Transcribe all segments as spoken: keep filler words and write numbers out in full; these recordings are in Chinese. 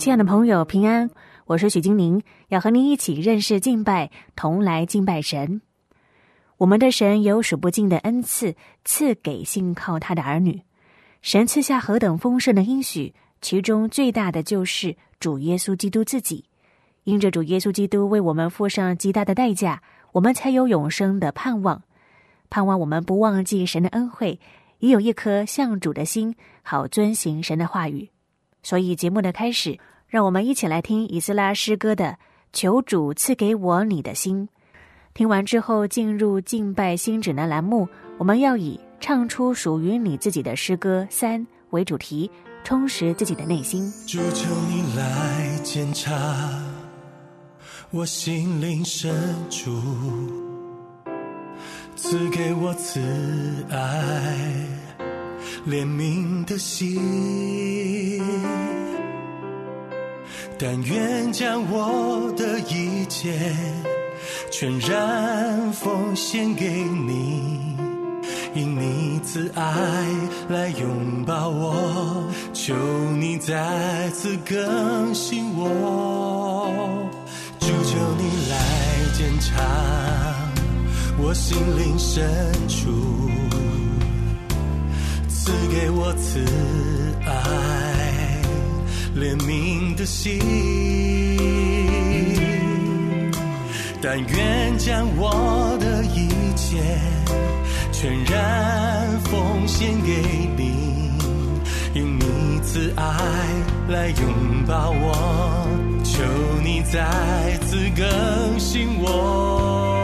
亲爱的朋友，平安，我是许金玲，要和您一起认识敬拜，同来敬拜神。我们的神有数不尽的恩赐，赐给信靠他的儿女。神赐下何等丰盛的应许，其中最大的就是主耶稣基督自己。因着主耶稣基督为我们付上极大的代价，我们才有永生的盼望。盼望我们不忘记神的恩惠，也有一颗向主的心，好遵行神的话语。所以节目的开始，让我们一起来听以斯拉诗歌的求主赐给我你的心。听完之后进入敬拜新指南栏目，我们要以唱出属于你自己的诗歌三为主题，充实自己的内心。 主，求你来检查我心灵深处，赐给我慈爱怜悯的心，但愿将我的一切全然奉献给你，因你慈爱来拥抱我，求你再次更新我。主，求你来检查我心灵深处，赐给我慈爱怜悯的心，但愿将我的一切全然奉献给你，因你慈爱来拥抱我，求你再次更新我。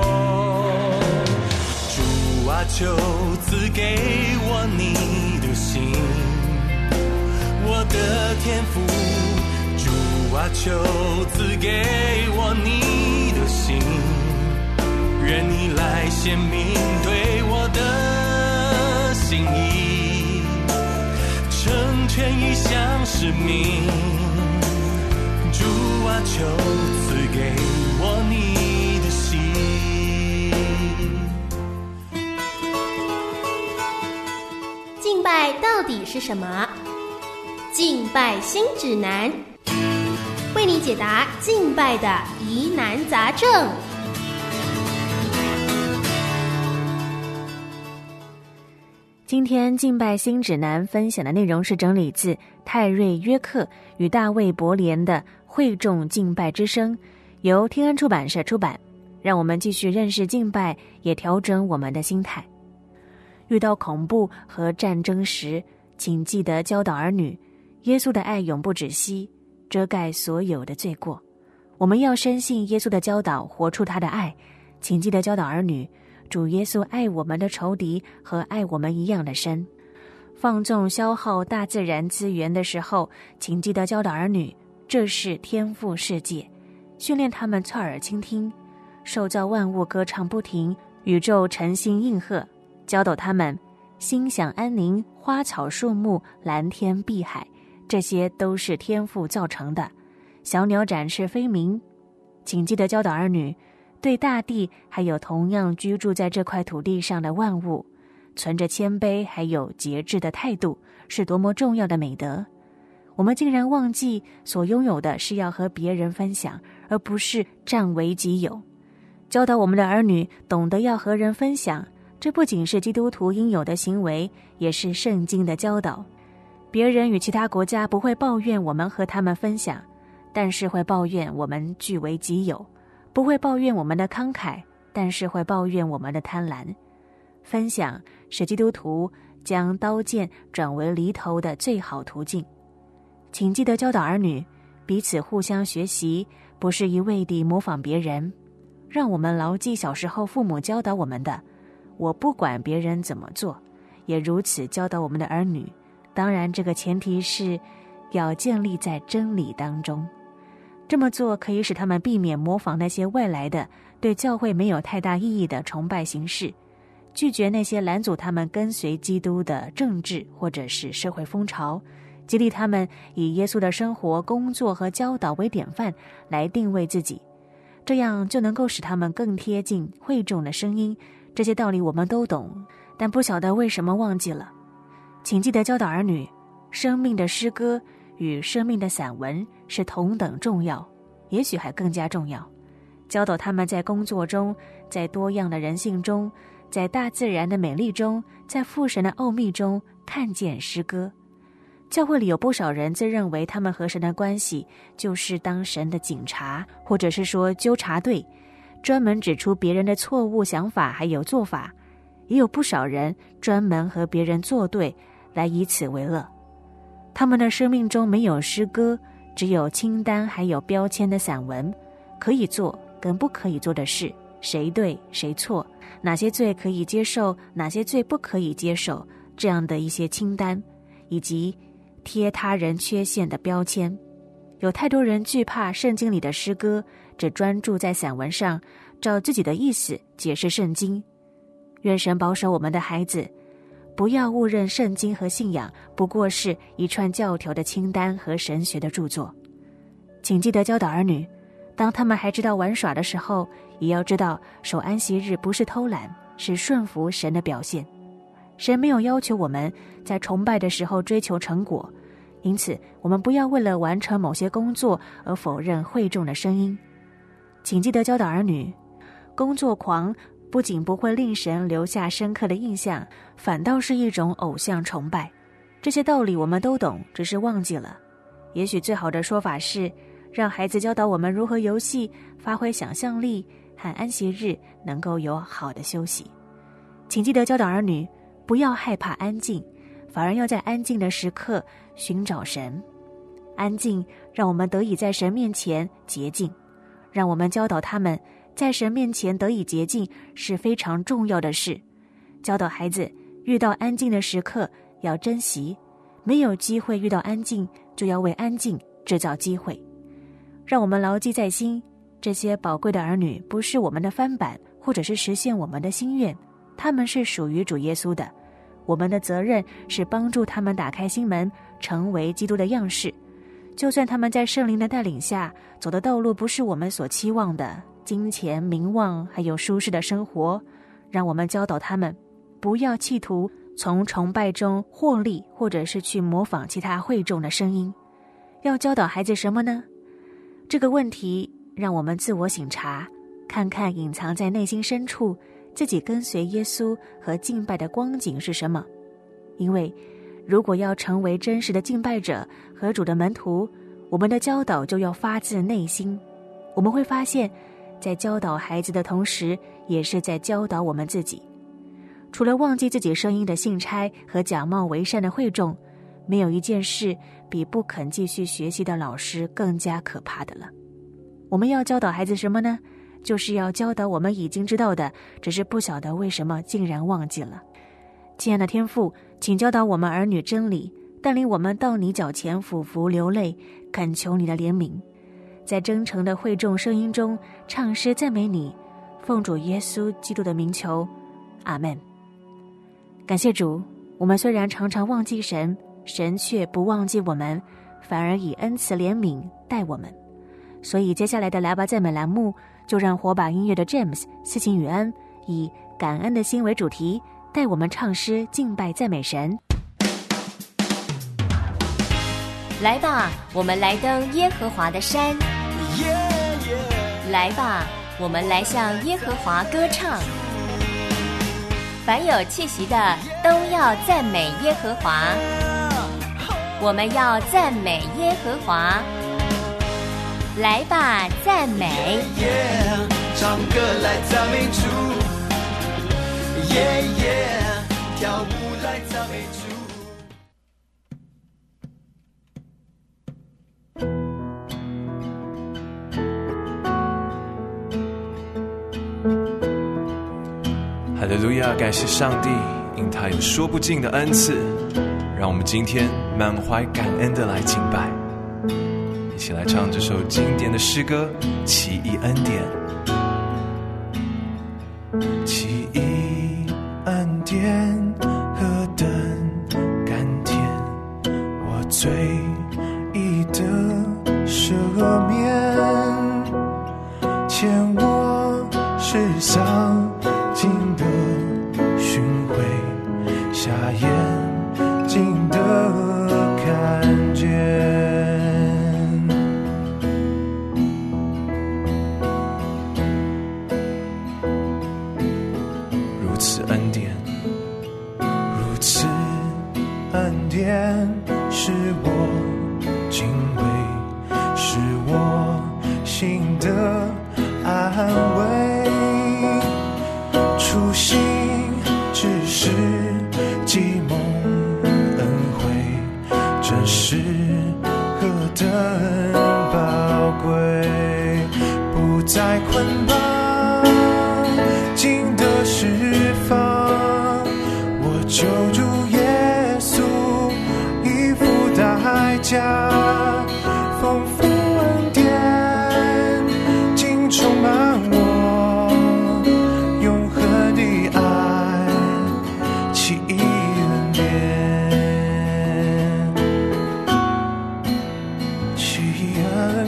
主啊，求赐给我你的心，我的天父。主啊，求赐给我你的心，愿你来显明对我的心意，成全一项使命。主啊，求赐给我你的心。 敬拜到底是什么？敬拜新指南，为你解答敬拜的疑难杂症。 今天敬拜新指南分享的内容是整理自泰瑞约克与大卫伯莲的会众敬拜之声，由天恩出版社出版。让我们继续认识敬拜，也调整我们的心态。遇到恐怖和战争时，请记得教导儿女，耶稣的爱永不止息，遮盖所有的罪过。我们要深信耶稣的教导，活出他的爱。请记得教导儿女，主耶稣爱我们的仇敌和爱我们一样的深。放纵消耗大自然资源的时候，请记得教导儿女，这是天赋世界，训练他们侧耳倾听，受造万物歌唱不停，宇宙诚心应和，教导他们心想安宁，花草树木，蓝天碧海，这些都是天赋造成的。小鸟展翅飞鸣，请记得教导儿女，对大地还有同样居住在这块土地上的万物，存着谦卑还有节制的态度，是多么重要的美德。我们竟然忘记所拥有的是要和别人分享，而不是占为己有。教导我们的儿女懂得要和人分享，这不仅是基督徒应有的行为，也是圣经的教导。别人与其他国家不会抱怨我们和他们分享，但是会抱怨我们据为己有；不会抱怨我们的慷慨，但是会抱怨我们的贪婪。分享是基督徒将刀剑转为犁头的最好途径。请记得教导儿女，彼此互相学习，不是一味地模仿别人。让我们牢记小时候父母教导我们的，我不管别人怎么做，也如此教导我们的儿女。当然，这个前提是要建立在真理当中。这么做可以使他们避免模仿那些外来的、对教会没有太大意义的崇拜形式，拒绝那些拦阻他们跟随基督的政治或者是社会风潮，激励他们以耶稣的生活、工作和教导为典范来定位自己，这样就能够使他们更贴近会众的声音。这些道理我们都懂，但不晓得为什么忘记了。请记得教导儿女，生命的诗歌与生命的散文是同等重要，也许还更加重要。教导他们在工作中，在多样的人性中，在大自然的美丽中，在父神的奥秘中看见诗歌。教会里有不少人自认为他们和神的关系就是当神的警察，或者是说纠察队，专门指出别人的错误想法还有做法。也有不少人专门和别人作对，来以此为乐。他们的生命中没有诗歌，只有清单还有标签的散文，可以做跟不可以做的事，谁对谁错，哪些罪可以接受，哪些罪不可以接受，这样的一些清单，以及贴他人缺陷的标签。有太多人惧怕圣经里的诗歌，只专注在散文上，照自己的意思解释圣经。愿神保守我们的孩子，不要误认圣经和信仰不过是一串教条的清单和神学的著作。请记得教导儿女，当他们还知道玩耍的时候，也要知道守安息日不是偷懒，是顺服神的表现。神没有要求我们在崇拜的时候追求成果，因此我们不要为了完成某些工作而否认会众的声音。请记得教导儿女，工作狂不仅不会令神留下深刻的印象，反倒是一种偶像崇拜。这些道理我们都懂，只是忘记了。也许最好的说法是，让孩子教导我们如何游戏，发挥想象力，和安息日能够有好的休息。请记得教导儿女，不要害怕安静，反而要在安静的时刻寻找神。安静让我们得以在神面前洁净，让我们教导他们在神面前得以洁净是非常重要的事。教导孩子遇到安静的时刻要珍惜，没有机会遇到安静，就要为安静制造机会。让我们牢记在心，这些宝贵的儿女不是我们的翻版，或者是实现我们的心愿，他们是属于主耶稣的。我们的责任是帮助他们打开心门，成为基督的样式。就算他们在圣灵的带领下走的道路不是我们所期望的，金钱、名望还有舒适的生活，让我们教导他们不要企图从崇拜中获利，或者是去模仿其他会众的声音。要教导孩子什么呢？这个问题让我们自我省察，看看隐藏在内心深处自己跟随耶稣和敬拜的光景是什么。因为如果要成为真实的敬拜者和主的门徒，我们的教导就要发自内心。我们会发现，在教导孩子的同时，也是在教导我们自己。除了忘记自己声音的信差和假冒为善的会众，没有一件事比不肯继续学习的老师更加可怕的了。我们要教导孩子什么呢？就是要教导我们已经知道的，只是不晓得为什么竟然忘记了。亲爱的天父，请教导我们儿女真理，带领我们到你脚前俯伏流泪，恳求你的怜悯，在真诚的会众声音中唱诗赞美你，奉主耶稣基督的名求，阿们。感谢主，我们虽然常常忘记神，神却不忘记我们，反而以恩慈怜悯待我们。所以接下来的来吧赞美栏目，就让火把音乐的 James 思琴雨安以感恩的心为主题，带我们唱诗敬拜赞美神。 来吧，我们来登耶和华的山， Yeah, yeah. 来吧，我们来向耶和华歌唱。凡有气息的都要赞美耶和华，我们要赞美耶和华。来吧，赞美 Yeah, yeah. 唱歌来赞美主 Yeah, yeah. 跳舞来赞美主。哈利路亚，感谢上帝，因他有说不尽的恩赐，让我们今天满怀感恩的来敬拜。一起来唱这首经典的诗歌《奇异恩典》。奇异恩典何等甘甜，我罪已得赦免，牵我世上尽的寻回，瞎眼尽的看见。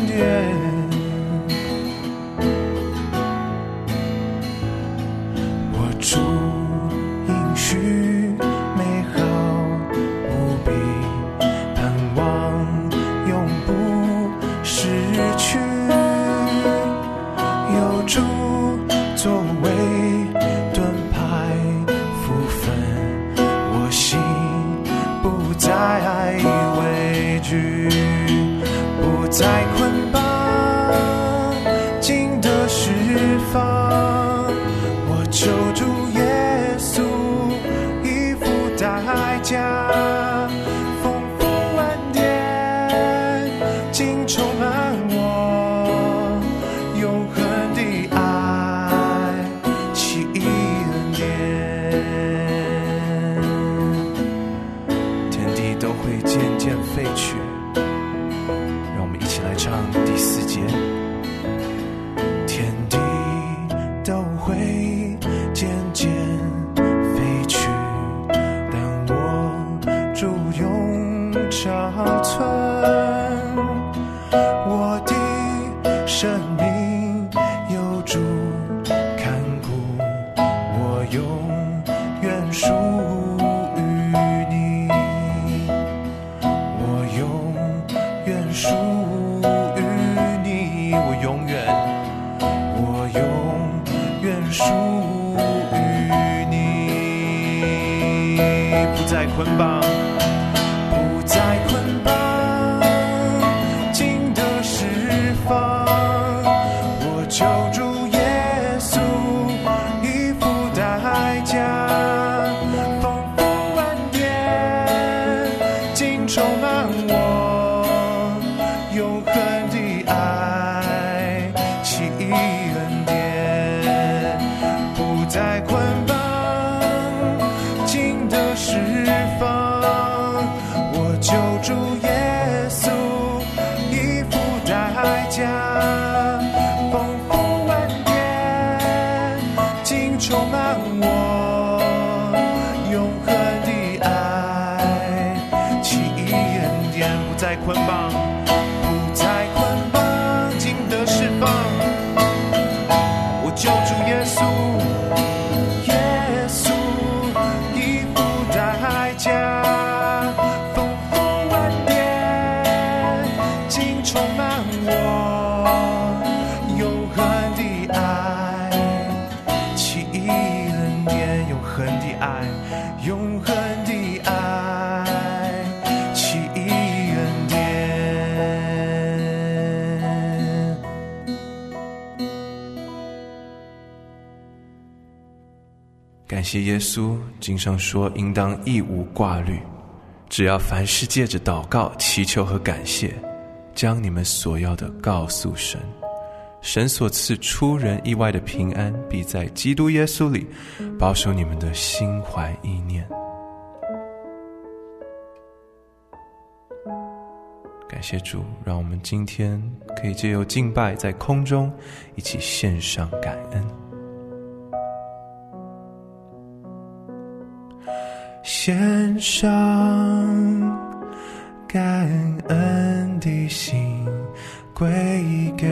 典。我主应许美好无比，盼望永不失去，有主作为盾牌福分，我心不再畏惧，不再捆绑，尽得释放。我求主耶稣已付代价，丰富恩典尽充满我，永恒的爱奇异恩典，天地都会渐渐废去。让我们一起来唱第四节。天地都会渐渐废去，但我主永长存。我的生命有主看顾，我永远属于你，我永远属于你，我永远，我永远属于你，不再捆绑，不再捆绑，尽得释放。我求主耶稣已付代价，丰富恩典尽充满我，永恒的爱奇异恩典，不再捆绑，尽得释放。我求主耶稣已付代价，丰富恩典尽充满我，永恒的爱奇异恩典，不再捆绑，不再捆绑，尽得释放。我救主耶稣，耶稣已付代价，丰富恩典尽充满我，永恒的爱奇异恩典，永恒的爱，永恒的爱奇异恩典。感谢耶稣，经上说应当一无挂虑，只要凡事借着祷告祈求和感谢，将你们所要的告诉神，神所赐出人意外的平安，必在基督耶稣里保守你们的心怀意念。感谢主，让我们今天可以借由敬拜在空中一起献上感恩。献上感恩的心归给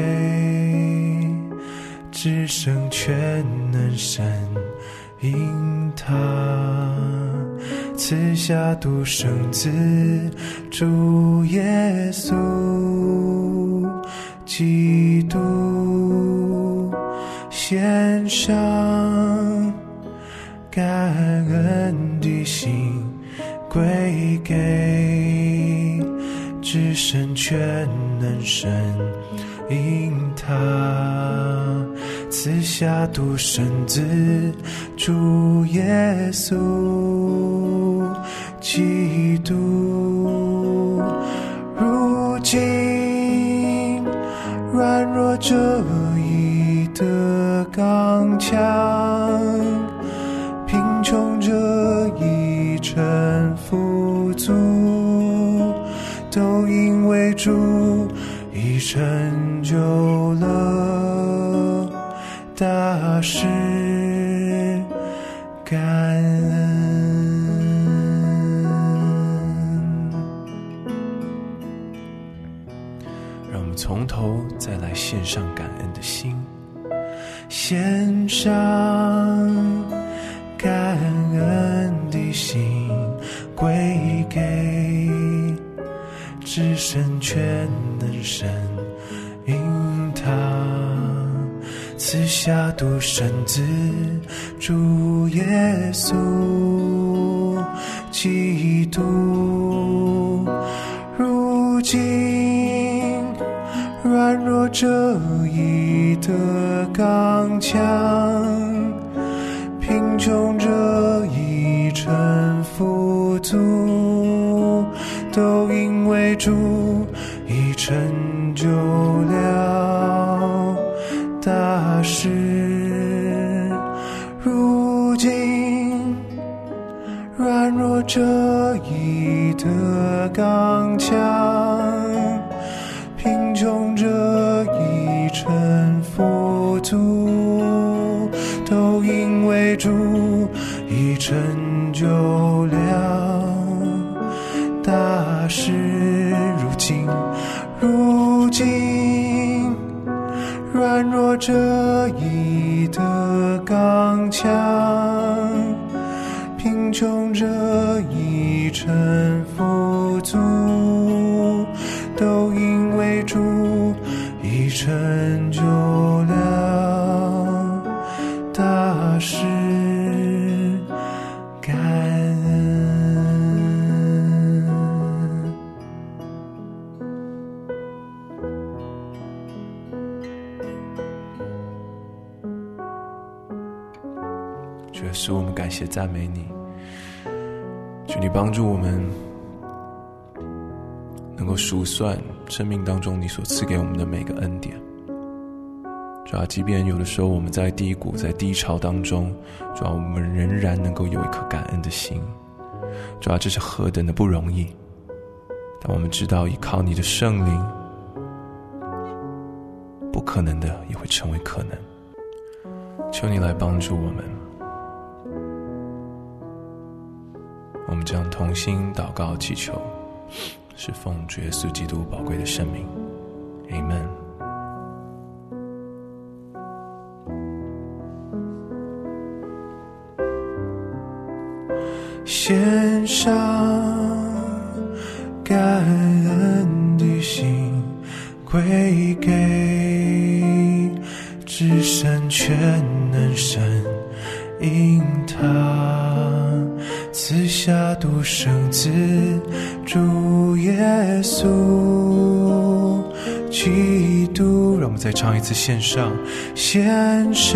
至圣全能神，因他赐下独生子主耶稣基督，献上感恩的心归给至圣全能神，因他赐下独生子主耶稣基督，如今软弱者已得刚强，贫穷者已成富足，都因为主已成就了大事，感恩。让我们从头头再来献上感恩的心，献上感恩的心归给至神全能神，因他赐下独生子主耶稣基督。如今软弱者已得刚强，贫穷者已成富足，都因为主已成就了大事。如今软弱者已得刚强，贫穷者已成富足，都因为主已成就了大事。如今如今软弱者已得刚强，贫穷者已成富足，都因为主已成就了大事。感恩，主耶稣，我们感谢赞美你，求你帮助我们能够数算生命当中你所赐给我们的每个恩典。主啊，即便有的时候我们在低谷在低潮当中，主啊，我们仍然能够有一颗感恩的心。主啊，这是何等的不容易，但我们知道依靠你的圣灵，不可能的也会成为可能。求你来帮助我们，我们将同心祷告祈求，是奉主耶稣基督宝贵的圣名 Amen。 献上感恩的心归给至神全能神，因他赐下独生子主耶稣基督。让我们再唱一次，献上献上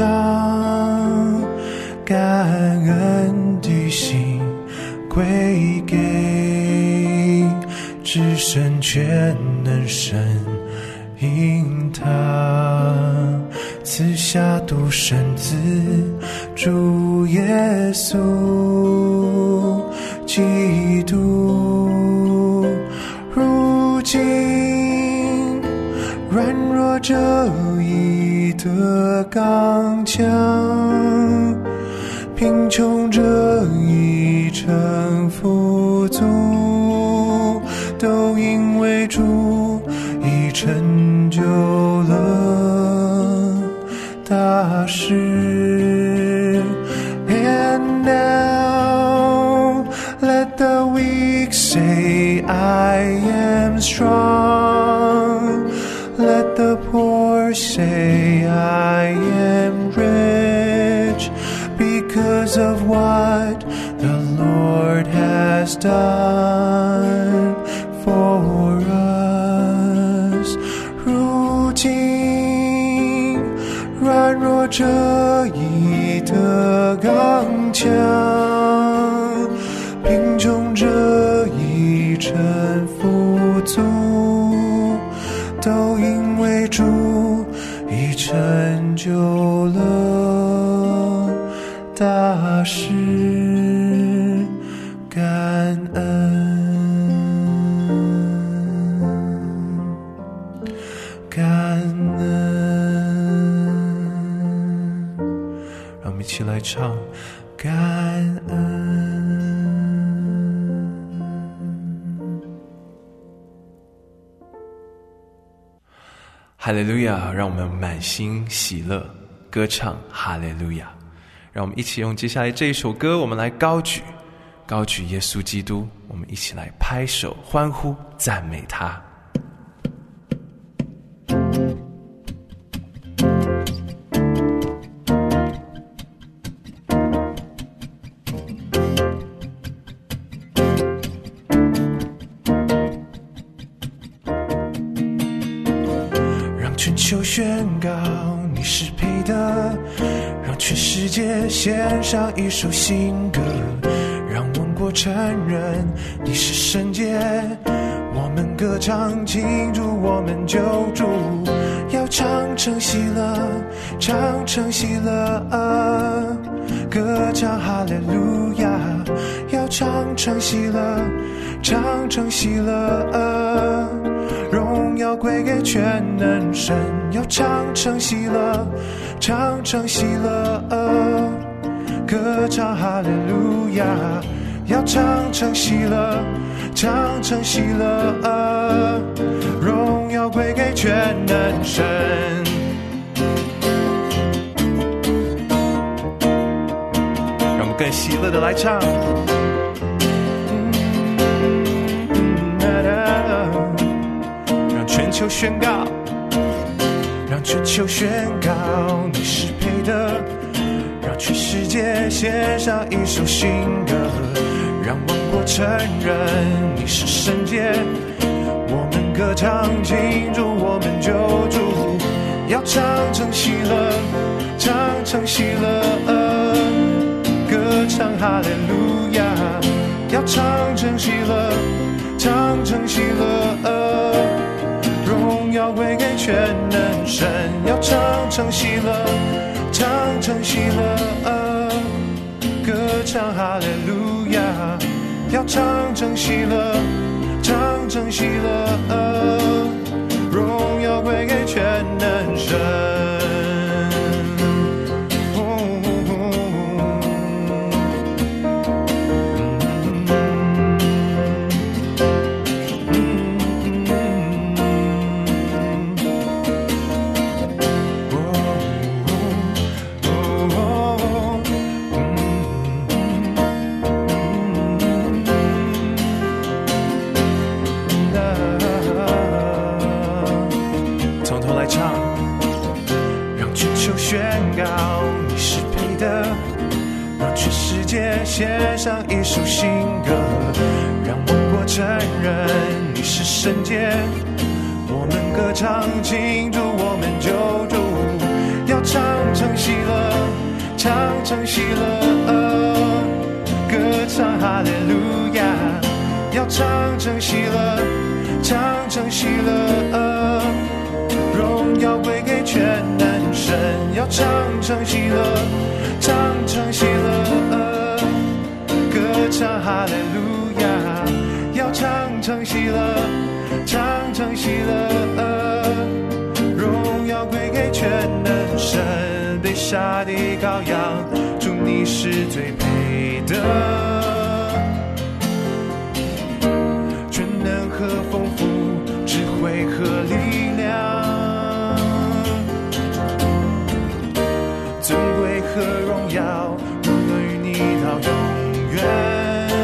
感恩的心归给至神全能神，因他赐下独生子主耶稣基督。如今软弱者已得刚强，贫穷者已成富足，都因为主已成就了大事。 And now let the weak say I am strong, let the poor say I am rich, because of what the Lord has done for us. 如今软弱者已得刚强，贫穷者已成富足，都因为主已成就了大事。感恩，感恩，让我们一起来唱感恩。 哈利路亚，让我们满心喜乐歌唱哈利路亚。让我们一起用接下来这一首歌，我们来高举高举耶稣基督，我们一起来拍手欢呼赞美他。 全球宣告你是配的，让全世界献上一首新歌，让万国承认你是圣洁，我们歌唱庆祝我们救主，要唱称喜乐，唱称喜乐，歌唱哈利路亚，要唱称喜乐，唱称喜乐，荣耀归给全能神，要唱称喜乐，唱称喜乐，歌唱哈利路亚，要唱称喜乐，唱称喜乐，荣耀归给全能神。 让我们更喜乐的来唱。 全球宣告，让全球宣告你是配的，让全世界献上一首新歌，让万国承认你是圣洁，我们歌唱庆祝我们救主，要唱称喜乐，唱称喜乐，歌唱哈利路亚，要唱称喜乐，唱称喜乐，荣耀归给全能神，要唱称喜乐，唱称喜乐，歌唱哈利路亚，要唱称喜乐，唱称喜乐，荣耀归给全能神。献上一首新歌，让万国承认你是圣洁，我们歌唱庆祝我们救主，要唱称喜乐，唱称喜乐，歌唱哈利路亚，要唱称喜乐，唱称喜乐，荣耀归给全能神，要唱称喜乐，唱称喜乐，歌唱哈利路亚，要唱称喜乐，唱称喜乐，荣耀归给全能神，被杀的羔羊，主你是最配的，全能和丰富，智慧和力量，尊贵和荣耀，荣耀与你到永远。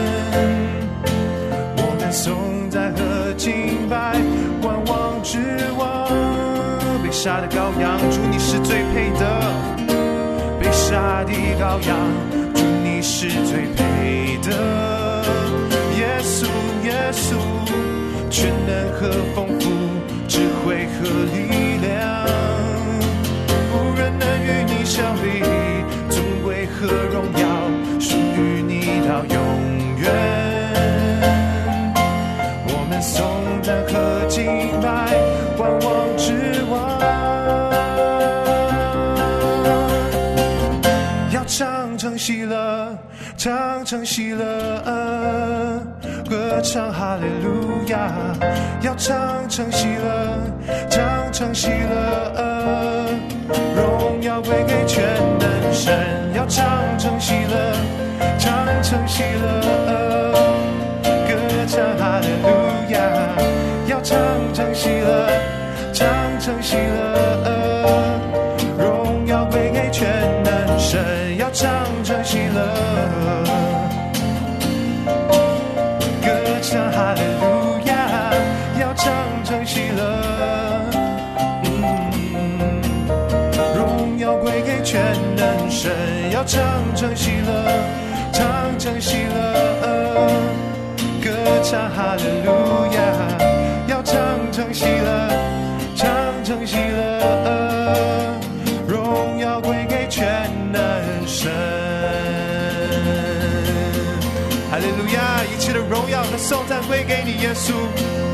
我们颂赞和敬拜，万王之王，被杀的羔羊，主你是最配的，被杀的羔羊，主你是最配的，耶稣耶稣，全能和丰富，智慧和力量，无人能与你相比，尊贵和荣耀属于你到永远。我们颂赞和敬拜，万王之王，要唱称喜乐，唱称喜乐，歌唱哈利路亚，要唱称喜乐，唱称喜乐，荣耀归给全能神，要唱称喜乐，唱称喜乐，歌唱哈利路亚，要唱称喜乐，唱称喜乐， 荣耀归给全能神，要唱称喜乐，歌唱哈利路亚，要唱称喜乐。全能神要唱称喜乐，唱称喜乐，歌唱哈利路亚，要唱称喜乐，唱称喜乐，荣耀归给全能神。哈利路亚，一切的荣耀和颂赞归给你耶稣。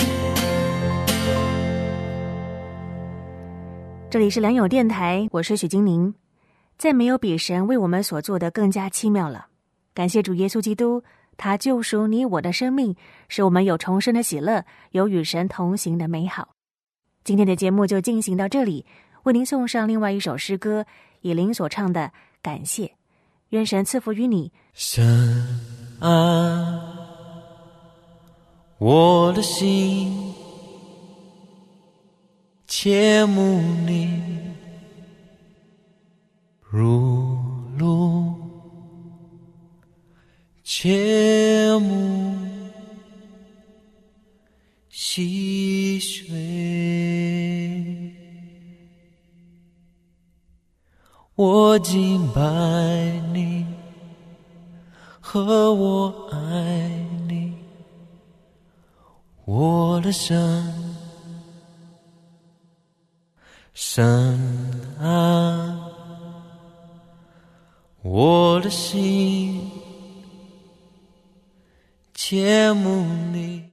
这里是良友电台，我是许金宁。再没有比神为我们所做的更加奇妙了。感谢主耶稣基督，他救赎你我的生命，使我们有重生的喜乐，有与神同行的美好。今天的节目就进行到这里，为您送上另外一首诗歌，以琳所唱的感谢。愿神赐福于你。 神啊，我的心切慕你，如露切慕溪水，我敬拜你和我爱你，我的神，神啊，我的心切慕你。